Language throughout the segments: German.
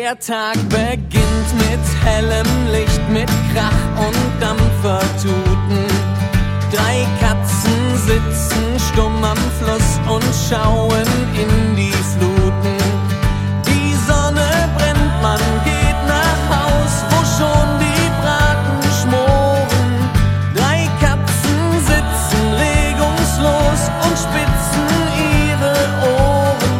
Der Tag beginnt mit hellem Licht, mit Krach und Dampfertuten. 3 Katzen sitzen stumm am Fluss und schauen in die Fluten. Die Sonne brennt, man geht nach Haus, wo schon die Braten schmoren. 3 Katzen sitzen regungslos und spitzen ihre Ohren.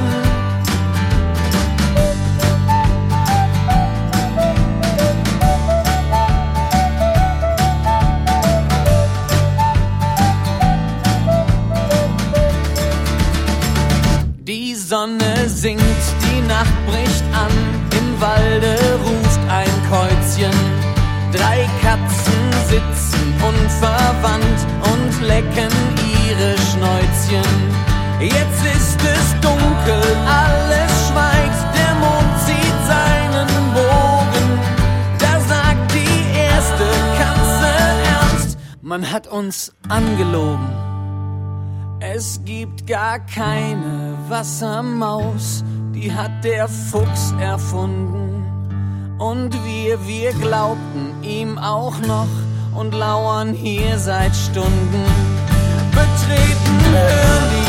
Die Sonne sinkt, die Nacht bricht an, im Walde ruft ein Käuzchen. 3 Katzen sitzen unverwandt und lecken ihre Schnäuzchen. Jetzt ist es dunkel, alles schweigt, der Mond zieht seinen Bogen. Da sagt die erste Katze ernst, man hat uns angelogen. Es gibt gar keine Wassermaus, die hat der Fuchs erfunden. Und wir glaubten ihm auch noch und lauern hier seit Stunden. Betreten hören die